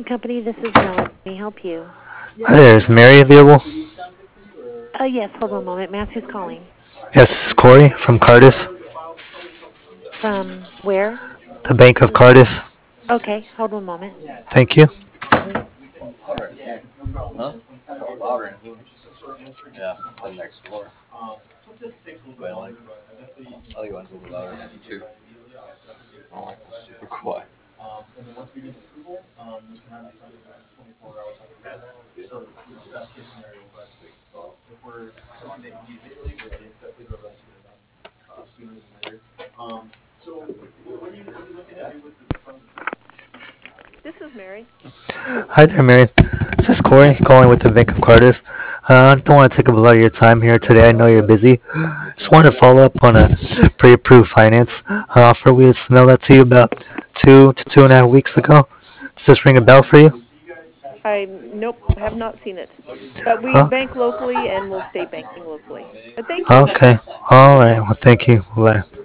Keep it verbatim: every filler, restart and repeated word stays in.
Company. This is Melanie. Let me help you. Hi there, is Mary available? Uh, yes, hold one moment. Mass, who's calling? Yes, this is Corey from Cardiff, From where? the Bank of Cardiff. Okay, hold one moment. Thank you. Mm-hmm. This is Mary. Hi there, Mary. This is Corey calling with the Bank of Cardiff. Uh, I don't want to take up a lot of your time here today. I know you're busy. Just wanted to follow up on a pre-approved finance uh, offer. We had mailed that to you about two to two and a half weeks ago. Does this ring a bell for you? I nope, have not seen it. But we Huh? bank locally and we'll stay banking locally. But thank you. Okay. All right. Well, thank you. Bye.